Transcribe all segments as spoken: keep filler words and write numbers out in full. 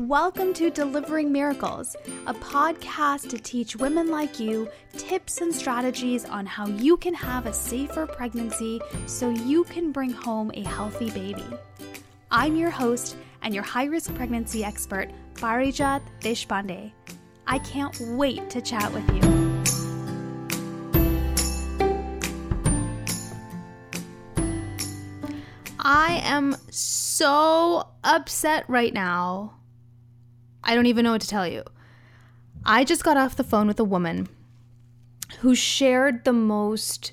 Welcome to Delivering Miracles, a podcast to teach women like you tips and strategies on how you can have a safer pregnancy so you can bring home a healthy baby. I'm your host and your high-risk pregnancy expert, Parijat Deshpande. I can't wait to chat with you. I am so upset right now. I don't even know what to tell you. I just got off the phone with a woman who shared the most,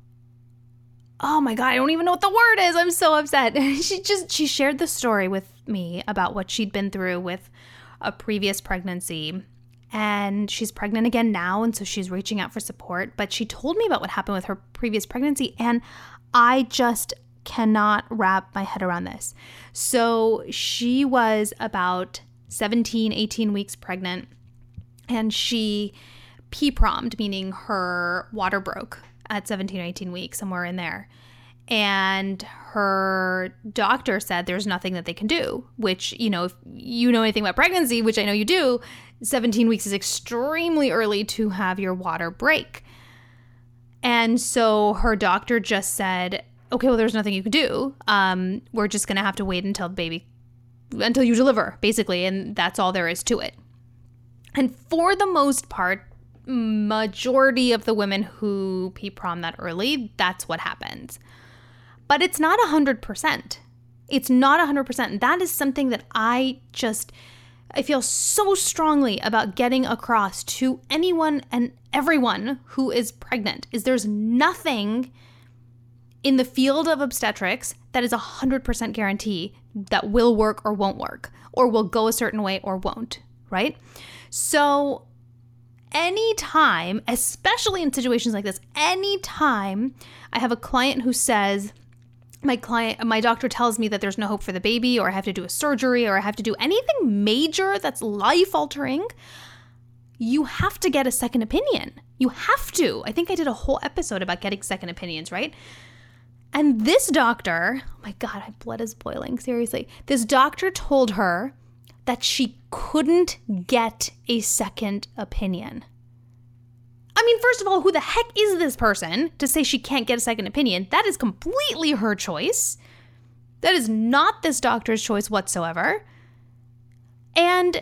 oh my God, I don't even know what the word is. I'm so upset. She just, she shared the story with me about what she'd been through with a previous pregnancy. And she's pregnant again now, and so she's reaching out for support. But she told me about what happened with her previous pregnancy, and I just cannot wrap my head around this. So she was about seventeen, eighteen weeks pregnant, and she P-PROM'd, meaning her water broke at seventeen or eighteen weeks, somewhere in there. And her doctor said there's nothing that they can do, which, you know, if you know anything about pregnancy, which I know you do, seventeen weeks is extremely early to have your water break. And so her doctor just said, okay, well, there's nothing you can do. Um, we're just going to have to wait until baby until you deliver, basically, and that's all there is to it. And for the most part, majority of the women who P-PROM that early, that's what happens. But it's not one hundred percent. It's not one hundred percent. And that is something that I just, I feel so strongly about getting across to anyone and everyone who is pregnant, is there's nothing in the field of obstetrics that is a one hundred percent guarantee that will work or won't work, or will go a certain way or won't, right? So anytime, especially in situations like this, anytime I have a client who says, my client, my doctor tells me that there's no hope for the baby, or I have to do a surgery, or I have to do anything major that's life-altering, you have to get a second opinion. You have to. I think I did a whole episode about getting second opinions, right? And this doctor, oh my God, my blood is boiling, seriously. This doctor told her that she couldn't get a second opinion. I mean, first of all, who the heck is this person to say she can't get a second opinion? That is completely her choice. That is not this doctor's choice whatsoever. And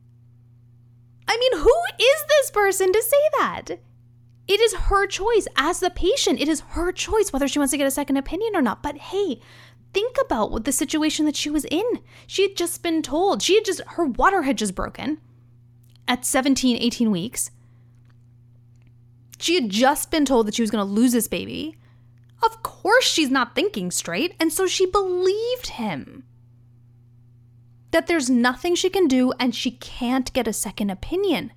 I mean, who is this person to say that? It is her choice as the patient. It is her choice whether she wants to get a second opinion or not. But hey, think about what the situation that she was in. She had just been told, she had just, her water had just broken at seventeen, eighteen weeks. She had just been told that she was going to lose this baby. Of course she's not thinking straight. And so she believed him that there's nothing she can do and she can't get a second opinion.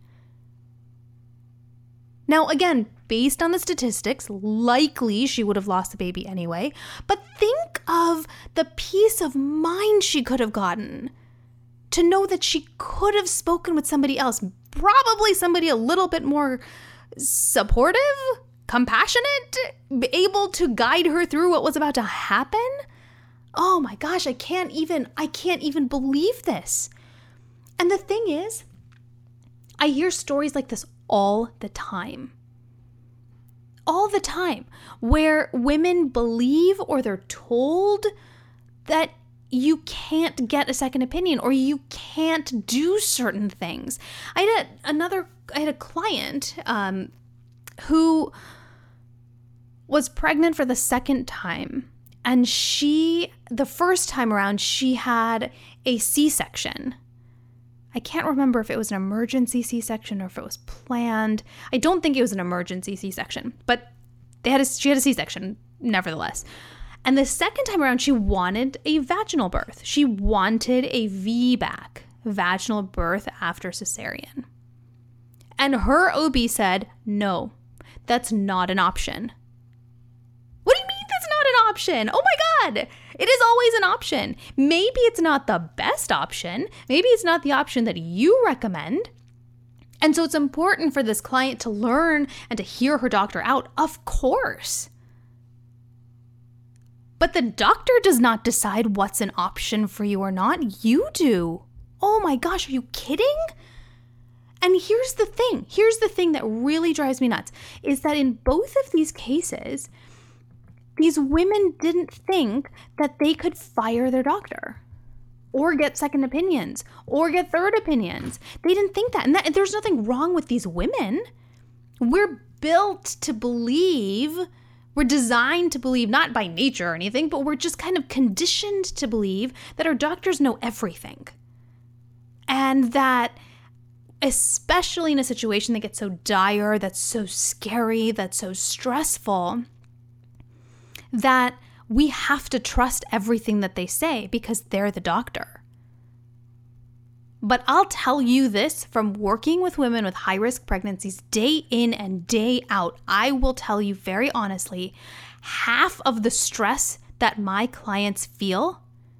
Now, again, based on the statistics, likely she would have lost the baby anyway. But think of the peace of mind she could have gotten to know that she could have spoken with somebody else, probably somebody a little bit more supportive, compassionate, able to guide her through what was about to happen. Oh my gosh, I can't even, I can't even believe this. And the thing is, I hear stories like this all the time. All the time, where women believe or they're told that you can't get a second opinion or you can't do certain things. I had a, another, I had a client um, who was pregnant for the second time. And she, the first time around, she had a C-section. I can't remember if it was an emergency C-section or if it was planned. I don't think it was an emergency C-section, but they had a, she had a C-section nevertheless. And the second time around, she wanted a vaginal birth. She wanted a V BAC, vaginal birth after cesarean. And her O B said, no, that's not an option. What do you mean that's not an option? Oh my God. It is always an option. Maybe it's not the best option. Maybe it's not the option that you recommend. And so it's important for this client to learn and to hear her doctor out, of course. But the doctor does not decide what's an option for you or not. You do. Oh oh my gosh, are you kidding? And here's the thing, here's the thing that really drives me nuts, is that in both of these cases, these women didn't think that they could fire their doctor or get second opinions or get third opinions. They didn't think that. And that, there's nothing wrong with these women. We're built to believe, we're designed to believe, not by nature or anything, but we're just kind of conditioned to believe that our doctors know everything. And that, especially in a situation that gets so dire, that's so scary, that's so stressful, that we have to trust everything that they say because they're the doctor. But I'll tell you this from working with women with high-risk pregnancies day in and day out, I will tell you very honestly, half of the stress that my clients feel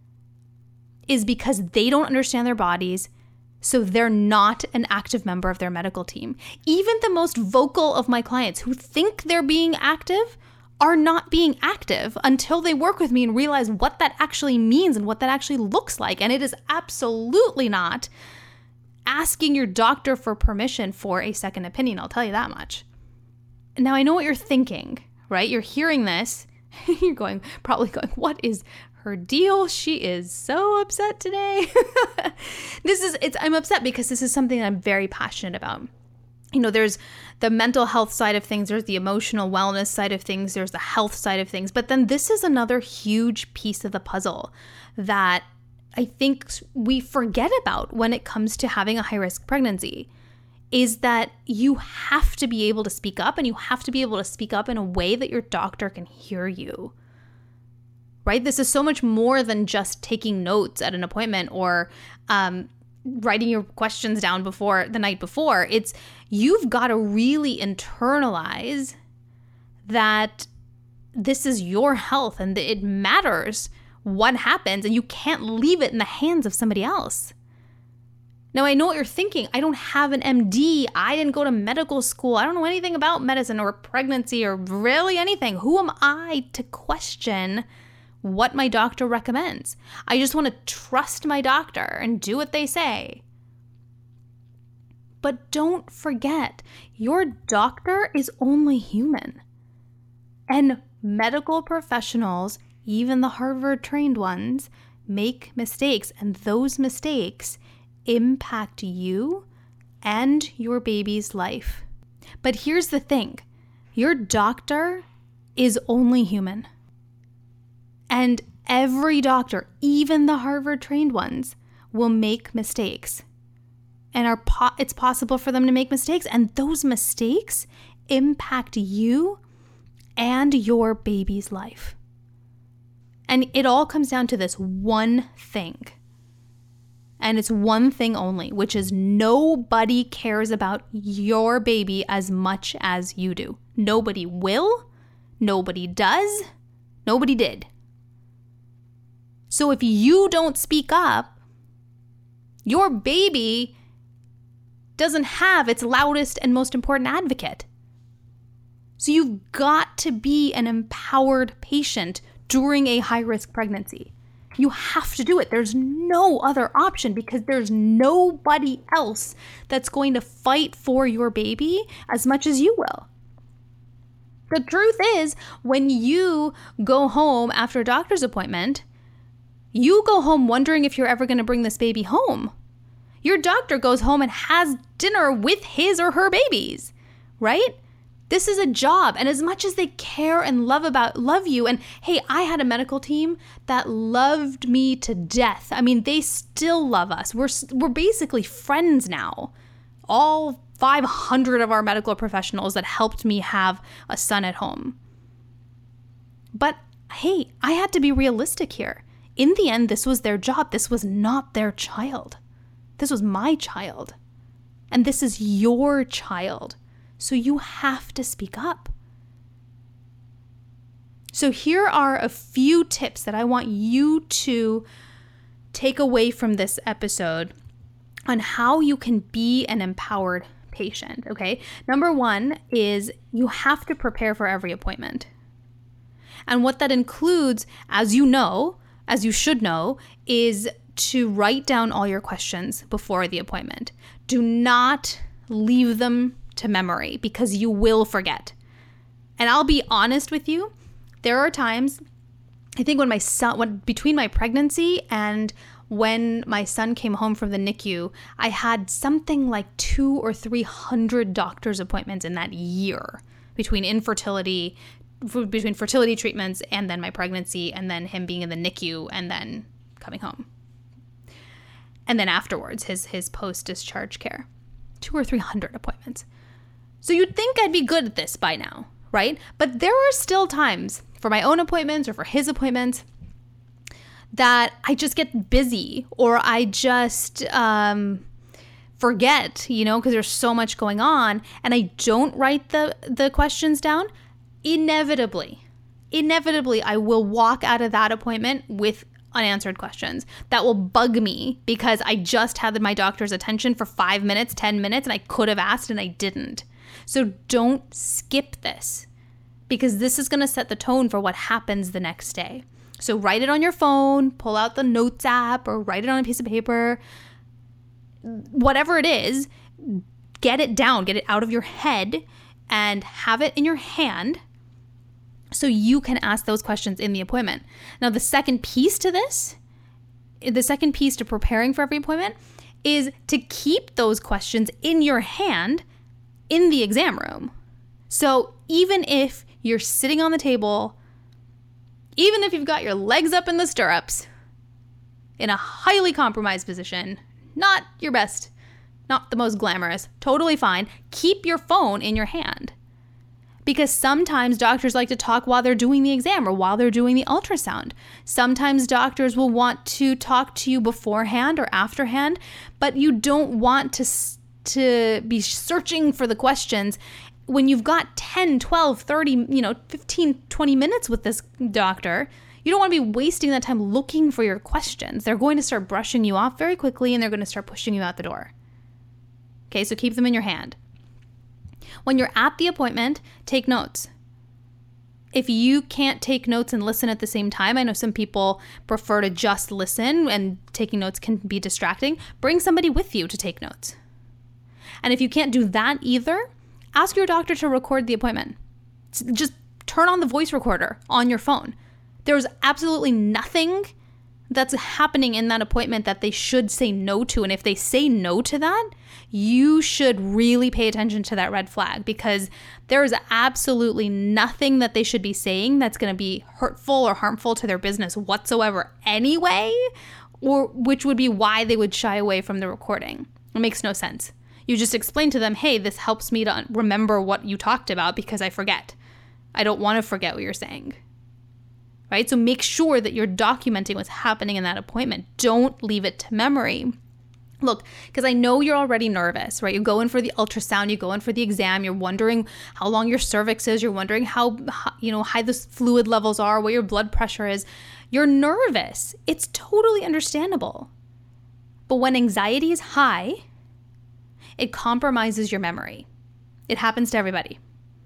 is because they don't understand their bodies, so they're not an active member of their medical team. Even the most vocal of my clients who think they're being active are not being active until they work with me and realize what that actually means and what that actually looks like. And it is absolutely not asking your doctor for permission for a second opinion, I'll tell you that much. Now, I know what you're thinking, right? You're hearing this, you're going, probably going, what is her deal? She is so upset today. This is, it's, I'm upset because this is something that I'm very passionate about. You know, there's the mental health side of things, there's the emotional wellness side of things, there's the health side of things. But then this is another huge piece of the puzzle that I think we forget about when it comes to having a high-risk pregnancy, is that you have to be able to speak up, and you have to be able to speak up in a way that your doctor can hear you. Right? This is so much more than just taking notes at an appointment or um, writing your questions down before the night before. It's, you've got to really internalize that this is your health and that it matters what happens, and you can't leave it in the hands of somebody else. Now, I know what you're thinking. I don't have an M D. I didn't go to medical school. I don't know anything about medicine or pregnancy or really anything. Who am I to question what my doctor recommends? I just want to trust my doctor and do what they say. But don't forget, your doctor is only human. And medical professionals, even the Harvard-trained ones, make mistakes. And those mistakes impact you and your baby's life. But here's the thing. Your doctor is only human. And every doctor, even the Harvard-trained ones, will make mistakes. And are po- it's possible for them to make mistakes. And those mistakes impact you and your baby's life. And it all comes down to this one thing. And it's one thing only, which is nobody cares about your baby as much as you do. Nobody will. Nobody does. Nobody did. So if you don't speak up, your baby doesn't have its loudest and most important advocate. So you've got to be an empowered patient during a high-risk pregnancy. You have to do it. There's no other option because there's nobody else that's going to fight for your baby as much as you will. The truth is, when you go home after a doctor's appointment, you go home wondering if you're ever going to bring this baby home. Your doctor goes home and has dinner with his or her babies, right? This is a job, and as much as they care and love about love you, and hey, I had a medical team that loved me to death. I mean, they still love us. We're we're basically friends now. All five hundred of our medical professionals that helped me have a son at home. But hey, I had to be realistic here. In the end, this was their job. This was not their child. This was my child. And this is your child. So you have to speak up. So here are a few tips that I want you to take away from this episode on how you can be an empowered patient, okay? Number one is you have to prepare for every appointment. And what that includes, as you know, as you should know, is to write down all your questions before the appointment. Do not leave them to memory because you will forget. And I'll be honest with you, there are times, I think when my son, when, between my pregnancy and when my son came home from the N I C U, I had something like two or three hundred doctor's appointments in that year between infertility, between fertility treatments and then my pregnancy and then him being in the N I C U and then coming home. And then afterwards, his, his post-discharge care, two or three hundred appointments. So you'd think I'd be good at this by now, right? But there are still times for my own appointments or for his appointments that I just get busy or I just um, forget, you know, because there's so much going on and I don't write the, the questions down. Inevitably, inevitably, I will walk out of that appointment with unanswered questions that will bug me because I just had my doctor's attention for five minutes, ten minutes, and I could have asked and I didn't. So don't skip this because this is going to set the tone for what happens the next day. So write it on your phone, pull out the notes app or write it on a piece of paper. Whatever it is, get it down, get it out of your head and have it in your hand so you can ask those questions in the appointment. Now, the second piece to this, the second piece to preparing for every appointment is to keep those questions in your hand in the exam room. So even if you're sitting on the table, even if you've got your legs up in the stirrups, in a highly compromised position, not your best, not the most glamorous, totally fine, keep your phone in your hand. Because sometimes doctors like to talk while they're doing the exam or while they're doing the ultrasound. Sometimes doctors will want to talk to you beforehand or afterhand, but you don't want to, to be searching for the questions when you've got ten, twelve, thirty, you know, fifteen, twenty minutes with this doctor. You don't want to be wasting that time looking for your questions. They're going to start brushing you off very quickly and they're going to start pushing you out the door. Okay, so keep them in your hand. When you're at the appointment, take notes. If you can't take notes and listen at the same time, I know some people prefer to just listen and taking notes can be distracting. Bring somebody with you to take notes. And if you can't do that either, ask your doctor to record the appointment. Just turn on the voice recorder on your phone. There's absolutely nothing that's happening in that appointment that they should say no to. And if they say no to that, you should really pay attention to that red flag because there is absolutely nothing that they should be saying that's going to be hurtful or harmful to their business whatsoever anyway, or which would be why they would shy away from the recording. It makes no sense. You just explain to them, hey, this helps me to remember what you talked about because I forget. I don't want to forget what you're saying. Right? So make sure that you're documenting what's happening in that appointment. Don't leave it to memory. Look, because I know you're already nervous, right? You go in for the ultrasound, you go in for the exam, you're wondering how long your cervix is, you're wondering how, you know, high the fluid levels are, what your blood pressure is. You're nervous. It's totally understandable. But when anxiety is high, it compromises your memory. It happens to everybody.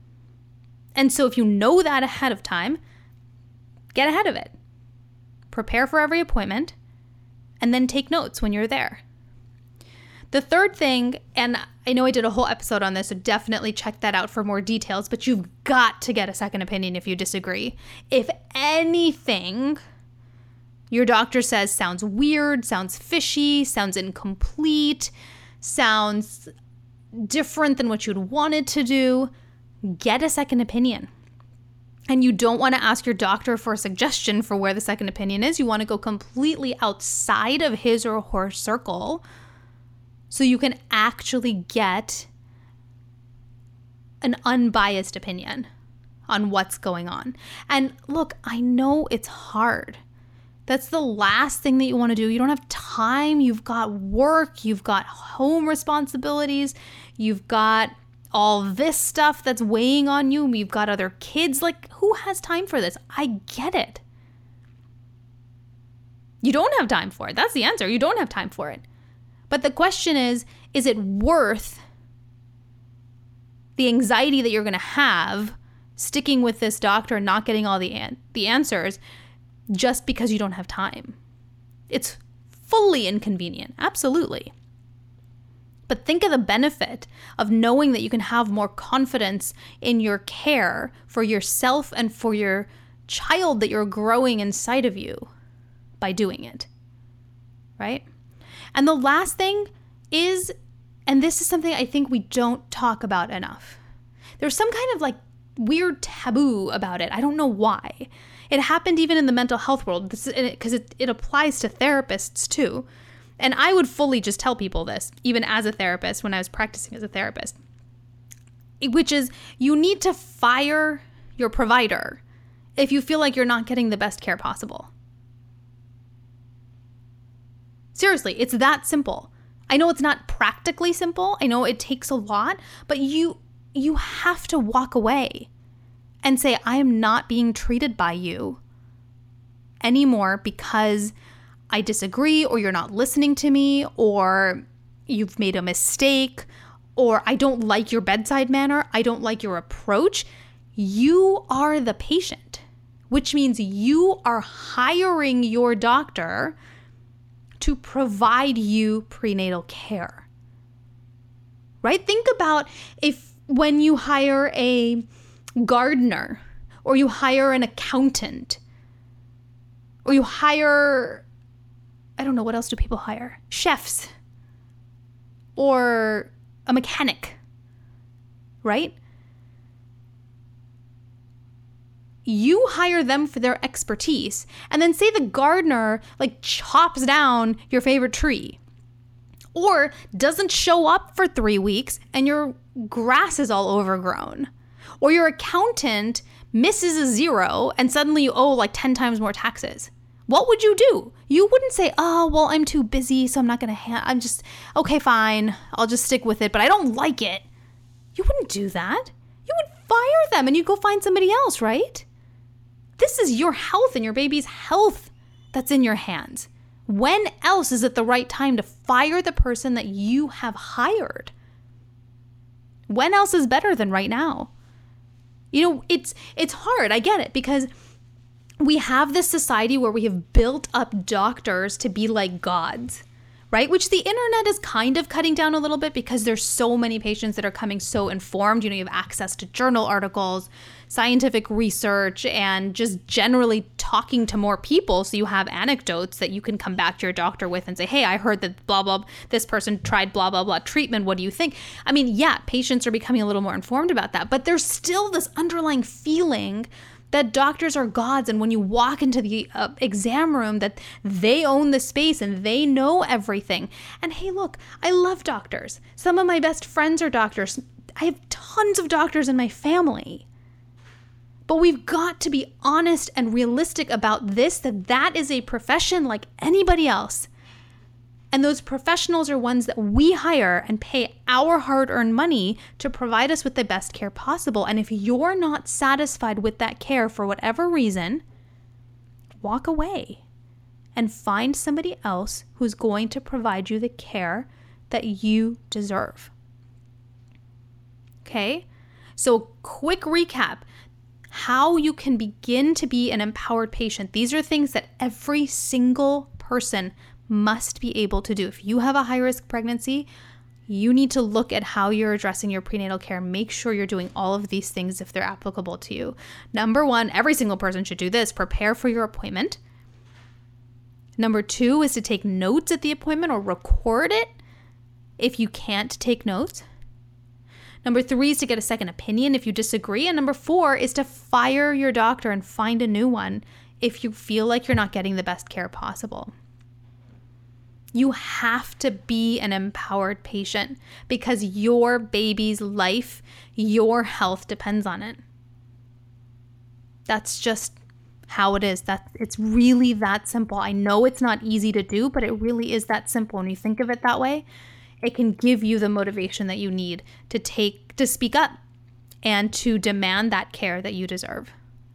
And so if you know that ahead of time, get ahead of it. Prepare for every appointment and then take notes when you're there. The third thing, and I know I did a whole episode on this, so definitely check that out for more details, but you've got to get a second opinion if you disagree. If anything your doctor says sounds weird, sounds fishy, sounds incomplete, sounds different than what you'd wanted to do, get a second opinion. And you don't want to ask your doctor for a suggestion for where the second opinion is. You want to go completely outside of his or her circle so you can actually get an unbiased opinion on what's going on. And look, I know it's hard. That's the last thing that you want to do. You don't have time. You've got work. You've got home responsibilities. You've got all this stuff that's weighing on you. You've got other kids. Like, who has time for this? I get it. You don't have time for it. That's the answer. You don't have time for it. But the question is, is it worth the anxiety that you're going to have sticking with this doctor and not getting all the an- the answers just because you don't have time? It's fully inconvenient, absolutely. But think of the benefit of knowing that you can have more confidence in your care for yourself and for your child that you're growing inside of you by doing it, right? And the last thing is, and this is something I think we don't talk about enough. There's some kind of like weird taboo about it. I don't know why. It happened even in the mental health world, because it, it applies to therapists too. And I would fully just tell people this, even as a therapist, when I was practicing as a therapist, which is you need to fire your provider if you feel like you're not getting the best care possible. Seriously, it's that simple. I know it's not practically simple. I know it takes a lot, but you you have to walk away and say, I am not being treated by you anymore because I disagree, or you're not listening to me, or you've made a mistake, or I don't like your bedside manner, I don't like your approach. You are the patient, which means you are hiring your doctor to provide you prenatal care, right? Think about if when you hire a gardener, or you hire an accountant, or you hire, I don't know, what else do people hire? Chefs, or a mechanic, right? You hire them for their expertise, and then say the gardener like chops down your favorite tree, or doesn't show up for three weeks and your grass is all overgrown, or your accountant misses a zero and suddenly you owe like ten times more taxes. What would you do? You wouldn't say, oh, well, I'm too busy, so I'm not going to, ha- I'm just, okay, fine, I'll just stick with it, but I don't like it. You wouldn't do that. You would fire them and you'd go find somebody else, right? This is your health and your baby's health that's in your hands. When else is it the right time to fire the person that you have hired? When else is better than right now? You know, it's it's hard. I get it, because we have this society where we have built up doctors to be like gods, right? Which the internet is kind of cutting down a little bit, because there's so many patients that are coming so informed. You know, you have access to journal articles, scientific research, and just generally talking to more people. So you have anecdotes that you can come back to your doctor with and say, hey, I heard that blah, blah, this person tried blah, blah, blah treatment. What do you think? I mean, yeah, patients are becoming a little more informed about that, but there's still this underlying feeling that doctors are gods, and when you walk into the uh, exam room, that they own the space and they know everything. And hey, look, I love doctors. Some of my best friends are doctors. I have tons of doctors in my family. But we've got to be honest and realistic about this, that that is a profession like anybody else. And those professionals are ones that we hire and pay our hard-earned money to provide us with the best care possible. And if you're not satisfied with that care for whatever reason, walk away and find somebody else who's going to provide you the care that you deserve. Okay? So quick recap. How you can begin to be an empowered patient. These are things that every single person must be able to do. If you have a high-risk pregnancy, you need to look at how you're addressing your prenatal care. Make sure you're doing all of these things if they're applicable to you. Number one, every single person should do this. Prepare for your appointment. Number two is to take notes at the appointment or record it if you can't take notes. Number three is to get a second opinion if you disagree. And number four is to fire your doctor and find a new one if you feel like you're not getting the best care possible. You have to be an empowered patient because your baby's life, your health depends on it. That's just how it is. That it's really that simple. I know it's not easy to do, but it really is that simple. When you think of it that way, it can give you the motivation that you need to take, to speak up and to demand that care that you deserve.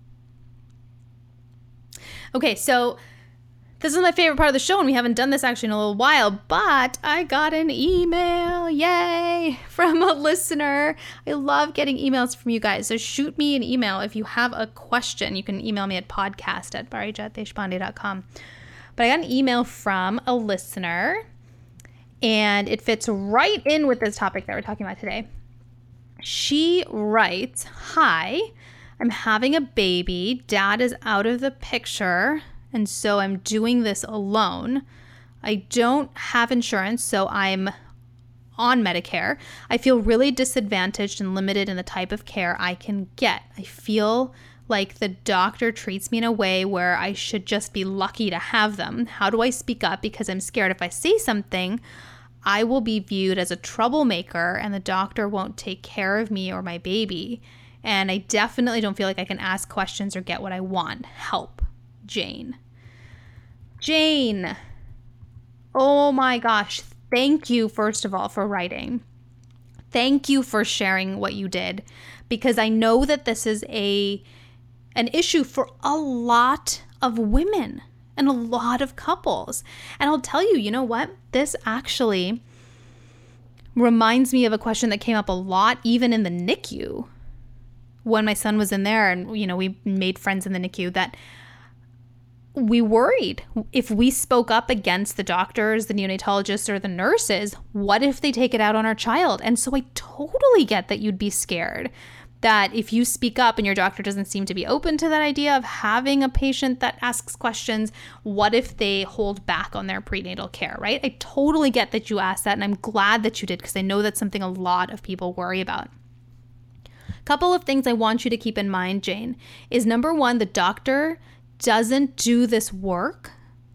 Okay, so this is my favorite part of the show, and we haven't done this actually in a little while, but I got an email, yay, from a listener. I love getting emails from you guys, so shoot me an email if you have a question. You can email me at podcast at parijat deshpande dot com. But I got an email from a listener, and it fits right in with this topic that we're talking about today. She writes, "Hi, I'm having a baby. Dad is out of the picture, and so I'm doing this alone. I don't have insurance, so I'm on Medicare. I feel really disadvantaged and limited in the type of care I can get. I feel like the doctor treats me in a way where I should just be lucky to have them. How do I speak up? Because I'm scared if I say something, I will be viewed as a troublemaker and the doctor won't take care of me or my baby. And I definitely don't feel like I can ask questions or get what I want. Help. Jane." Jane. Oh my gosh. Thank you, first of all, for writing. Thank you for sharing what you did, because I know that this is a an issue for a lot of women and a lot of couples. And I'll tell you, you know what? This actually reminds me of a question that came up a lot, even in the N I C U, when my son was in there and, you know, we made friends in the N I C U, that we worried if we spoke up against the doctors, the neonatologists, or the nurses, what if they take it out on our child? And so I totally get that you'd be scared that if you speak up and your doctor doesn't seem to be open to that idea of having a patient that asks questions, what if they hold back on their prenatal care, right? I totally get that you asked that, and I'm glad that you did, because I know that's something a lot of people worry about. A couple of things I want you to keep in mind, Jane, is number one, the doctor doesn't do this work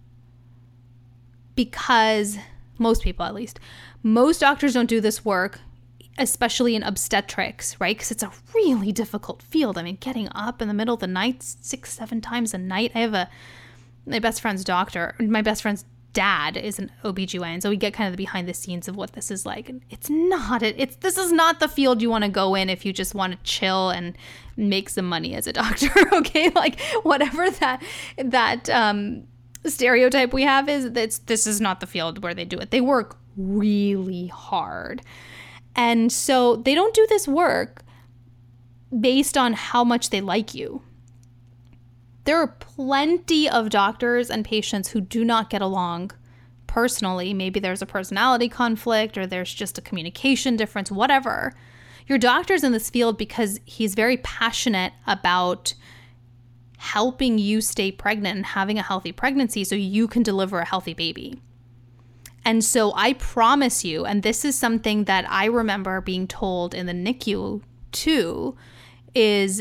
because most people, at least, most doctors don't do this work, especially in obstetrics, right? Because it's a really difficult field. I mean, getting up in the middle of the night, six, seven times a night. I have a, my best friend's doctor, my best friend's dad is an O B G Y N, so we get kind of the behind the scenes of what this is like. And it's not, it's, this is not the field you want to go in if you just want to chill and make some money as a doctor, okay? Like, whatever that, that um, stereotype we have is, that this is not the field where they do it. They work really hard. And so they don't do this work based on how much they like you. There are plenty of doctors and patients who do not get along personally. Maybe there's a personality conflict, or there's just a communication difference, whatever. Your doctor's in this field because he's very passionate about helping you stay pregnant and having a healthy pregnancy so you can deliver a healthy baby. And so I promise you, and this is something that I remember being told in the N I C U too, is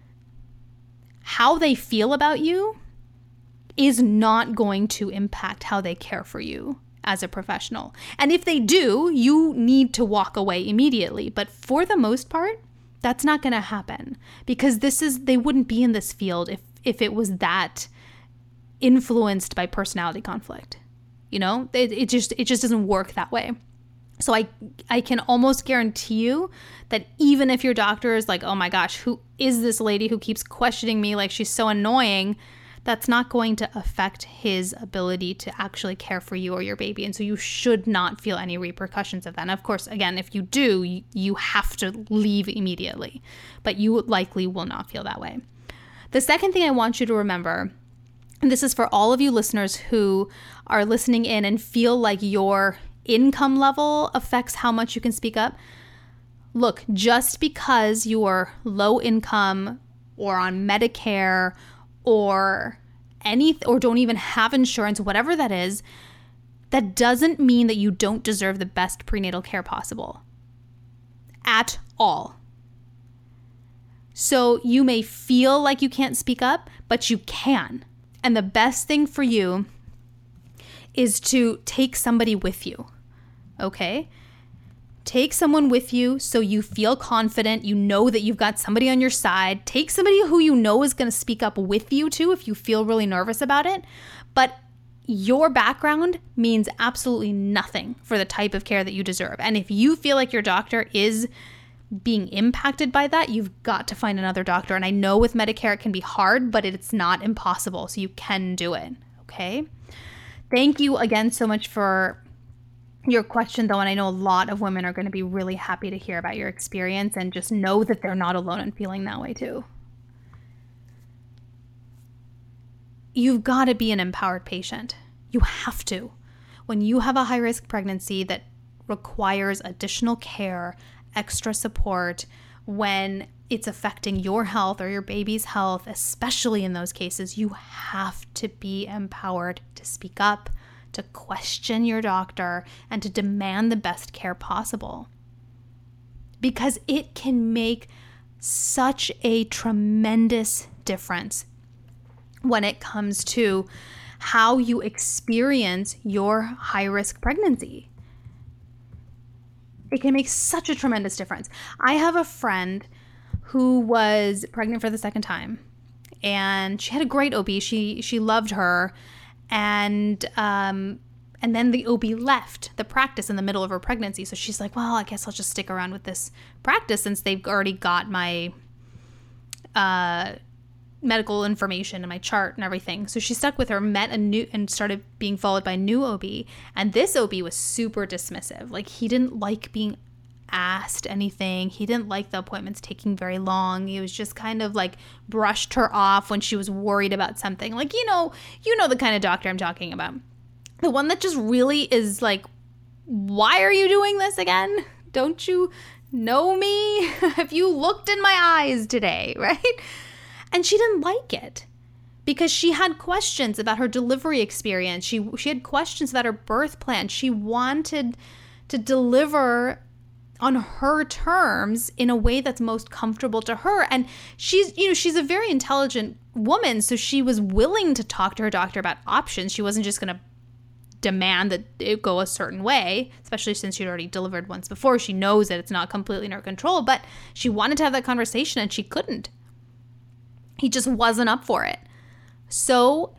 how they feel about you is not going to impact how they care for you as a professional. And if they do, you need to walk away immediately. But for the most part, that's not going to happen, because this is, they wouldn't be in this field if, if it was that influenced by personality conflict. You know, it, it just, it just doesn't work that way. So I, I can almost guarantee you that even if your doctor is like, oh my gosh, who is this lady who keeps questioning me like she's so annoying, that's not going to affect his ability to actually care for you or your baby. And so you should not feel any repercussions of that. And of course, again, if you do, you, you have to leave immediately, but you likely will not feel that way. The second thing I want you to remember, and this is for all of you listeners who are listening in and feel like your income level affects how much you can speak up. Look, just because you're low income or on Medicare or any, or don't even have insurance, whatever that is, that doesn't mean that you don't deserve the best prenatal care possible at all. So you may feel like you can't speak up, but you can. And the best thing for you is to take somebody with you. Okay? Take someone with you so you feel confident. You know that you've got somebody on your side. Take somebody who you know is going to speak up with you too if you feel really nervous about it. But your background means absolutely nothing for the type of care that you deserve. And if you feel like your doctor is being impacted by that, you've got to find another doctor. And I know with Medicare it can be hard, but it's not impossible. So you can do it. Okay? Thank you again so much for your question, though, and I know a lot of women are going to be really happy to hear about your experience, and just know that they're not alone in feeling that way too. you've got to be an empowered patient. You have to. When you have a high-risk pregnancy that requires additional care, extra support, when it's affecting your health or your baby's health, especially in those cases, you have to be empowered to speak up, to question your doctor, and to demand the best care possible. Because it can make such a tremendous difference when it comes to how you experience your high-risk pregnancy. It can make such a tremendous difference. I have a friend who was pregnant for the second time, and she had a great O B. She she loved her, and um, and then the O B left the practice in the middle of her pregnancy. So she's like, well, I guess I'll just stick around with this practice since they've already got my uh, medical information and my chart and everything. So she stuck with her, met a new, and started being followed by a new O B. And this O B was super dismissive. Like, he didn't like being asked anything. He didn't like the appointments taking very long. He was just kind of like brushed her off when she was worried about something. Like, you know, you know the kind of doctor I'm talking about. The one that just really is like, why are you doing this again? Don't you know me? Have you looked in my eyes today, right? And she didn't like it because she had questions about her delivery experience. She she had questions about her birth plan. She wanted to deliver on her terms in a way that's most comfortable to her. And she's, you know, she's a very intelligent woman, so she was willing to talk to her doctor about options. She wasn't just going to demand that it go a certain way, especially since she'd already delivered once before. She knows that it's not completely in her control, but she wanted to have that conversation and she couldn't. He just wasn't up for it. So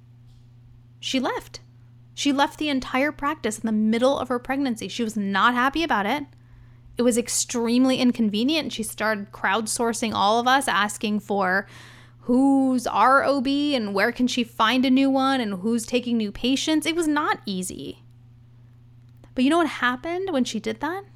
she left. She left the entire practice in the middle of her pregnancy. She was not happy about it. It was extremely inconvenient. She started crowdsourcing all of us, asking for who's our O B and where can she find a new one and who's taking new patients. It was not easy. But you know what happened when she did that?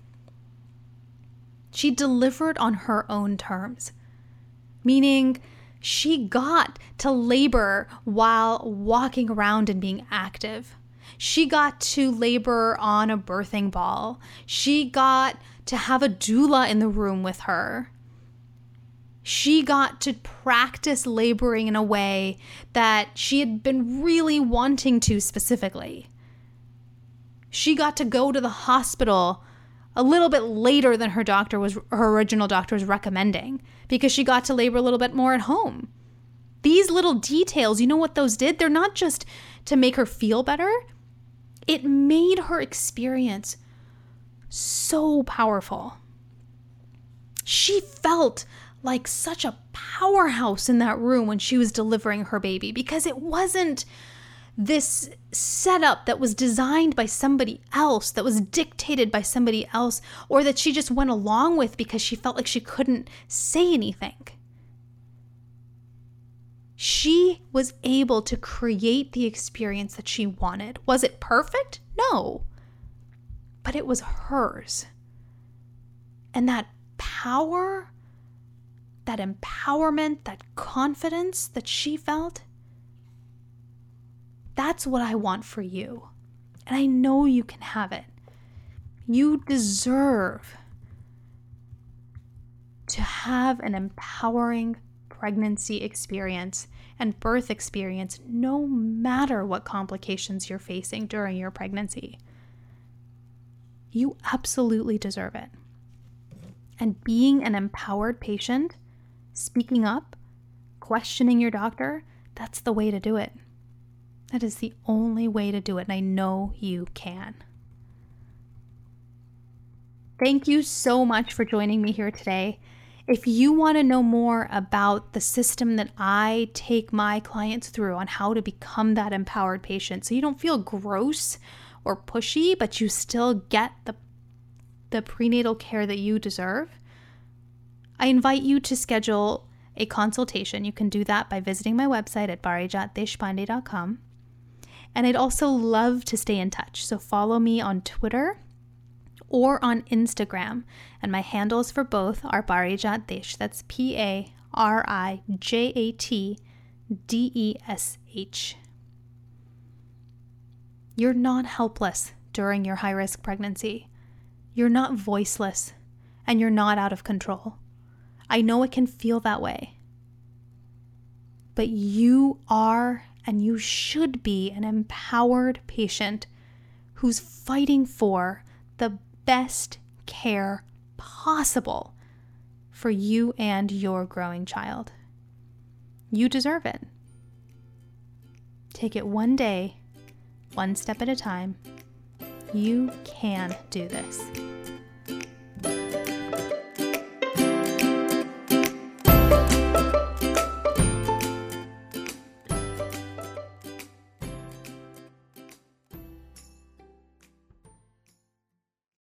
She delivered on her own terms, meaning she got to labor while walking around and being active. She got to labor on a birthing ball. She got to have a doula in the room with her. She got to practice laboring in a way that she had been really wanting to specifically. She got to go to the hospital a little bit later than her doctor was, her original doctor was recommending, because she got to labor a little bit more at home. These little details, you know what those did? They're not just to make her feel better. It made her experience so powerful. She felt like such a powerhouse in that room when she was delivering her baby, because it wasn't this setup that was designed by somebody else, that was dictated by somebody else, or that she just went along with because she felt like she couldn't say anything. She was able to create the experience that she wanted. Was it perfect? No. But it was hers. And that power, that empowerment, that confidence that she felt, that's what I want for you. And I know you can have it. You deserve to have an empowering pregnancy experience and birth experience, no matter what complications you're facing during your pregnancy. You absolutely deserve it. And being an empowered patient, speaking up, questioning your doctor, that's the way to do it. That is the only way to do it, and I know you can. Thank you so much for joining me here today. If you want to know more about the system that I take my clients through on how to become that empowered patient, so you don't feel gross or pushy, but you still get the, the prenatal care that you deserve, I invite you to schedule a consultation. You can do that by visiting my website at parijat deshpande dot com. And I'd also love to stay in touch. So follow me on Twitter or on Instagram. And my handles for both are Parijat Desh. That's P A R I J A T D E S H. You're not helpless during your high-risk pregnancy. You're not voiceless, and you're not out of control. I know it can feel that way. But you are, and you should be, an empowered patient who's fighting for the best care possible for you and your growing child. You deserve it. Take it one day, one step at a time. You can do this.